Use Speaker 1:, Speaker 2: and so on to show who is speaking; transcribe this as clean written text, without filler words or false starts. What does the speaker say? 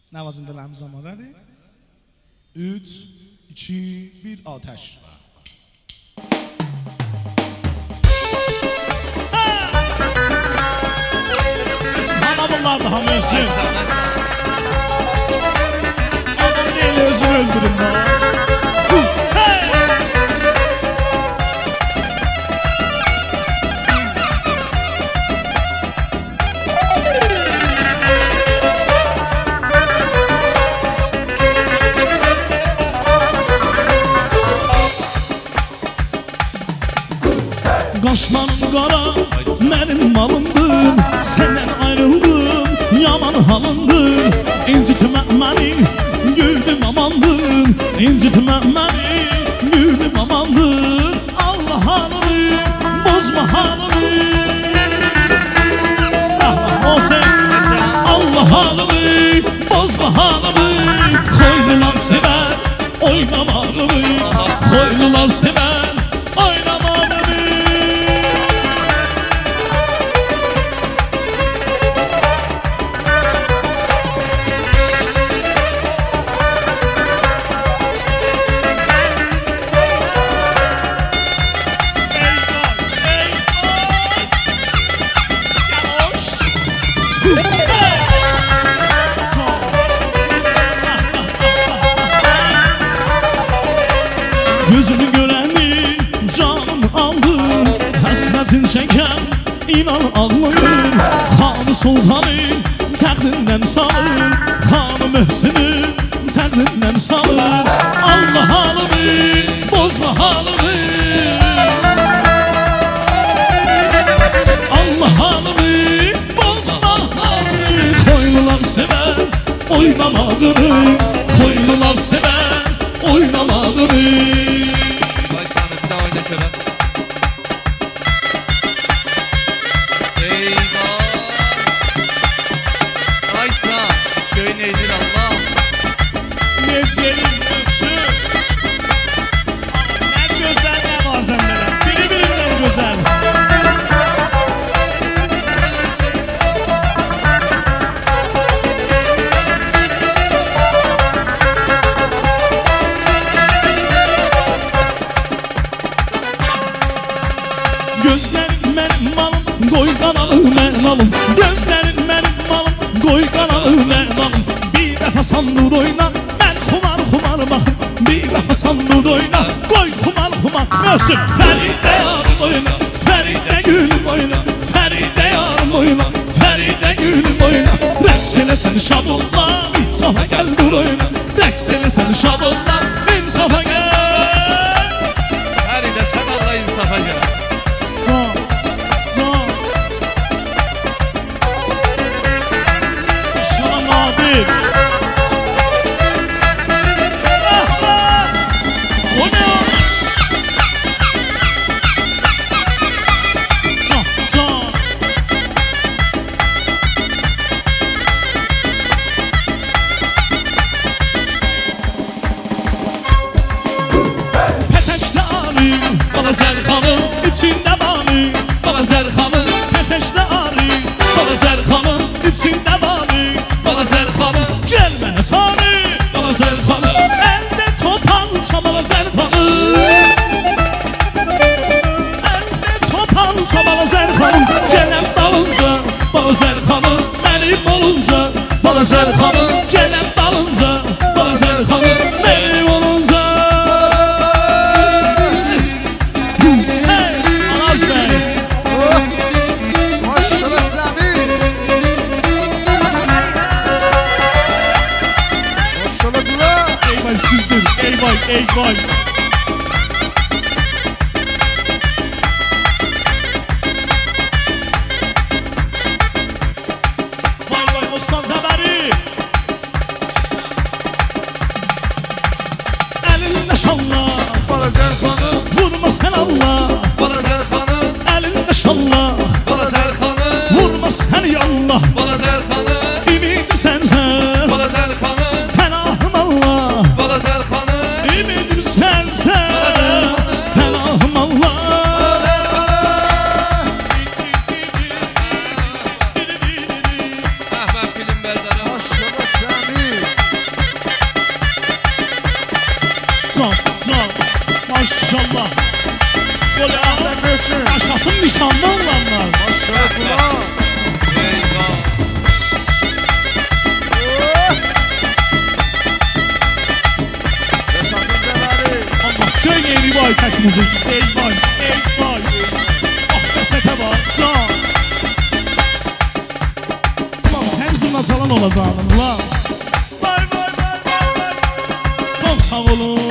Speaker 1: Nəvazindelərimiz zamanədir. 3, 2, 1, ateş. Bana bunlar daha mövsüm. Adam değil, özünü öldürün bana. Qaşlarım qara, mənim malımdır. Səndən ayrıldım, yaman halımdır. İncitmə məni, gülüm amandır. İncitmə məni, gülüm amandır. Allah halımı, bozma halımı. Allah halımı, bozma halımı. Koylular sever, oynamağımı. Koylular sever, oynamağımı. Gözünü görəni canım aldı. Həsrətin çəkən inan almayın. Xanı sultanı təxtindən salır. Xanı möhsünü təxtindən salır. Allah halımı, bozma halımı. Allah halımı, bozma halımı. Koylular sever, oynamağını. Koylular sever, oynamağını. Gözlərin mənim malım, qoy qanalı mən alım. Gözlərin mənim malım, qoy qanalı mən alım. Bir dəfə sandur oyna, mən xumar xumar baxım. Bir dəfə sandur oyna, qoy xumar xumar möhsün. Fəridə yarım oyna, Fəridə gülüm oyna. Fəridə yarım oyna, Fəridə gülüm oyna. Rəqs eləsən şad olla, insafa gəl dur oyna. Rəqs eləsən şad olla, insafa gəl.
Speaker 2: Fəridə sən Allah insafa gəl.
Speaker 1: Bana Zərxanın içində bani, bana Zərxanın Pətəşlə arı, bana Zərxanın içində bani, bana Zərxanın gəl mənə sarı, bana Zərxanın əldə topansa bana Zərxanın, əldə topansa bana Zərxanın gələm dalınca, bana Zərxanın mənim olunca, bana Zərxanın gələm dalınca, bana Zərxanın mənim olunca. Ey vay. Vay Osman Zabari. Elinde şallah,
Speaker 2: Bana Zərxanın,
Speaker 1: vurma sen Allah.
Speaker 2: bana Zərxanın,
Speaker 1: Elinde şallah,
Speaker 2: bana Zərxanın,
Speaker 1: vurma sen yallah.
Speaker 2: bana Zərxanın,
Speaker 1: Ümidim sensen,
Speaker 2: bana Zərxanın,
Speaker 1: penahım Allah.
Speaker 2: bana Zərxanın,
Speaker 1: Ümidim sensen, penahım Allah.
Speaker 2: Əhməd film bərdarı.
Speaker 3: Maşallah Cəmil.
Speaker 1: Canlı olanlar.
Speaker 3: Maşallah.
Speaker 2: Eyvah.
Speaker 3: Yaşasın Cəbəli.
Speaker 1: Allah göy yeri vay təkimizi. Ey vay, ey vay. Ah qəsətə var, can. Ulan sən zırna çalan olacağım, ulan. Vay vay vay vay vay. Çok sağ olun.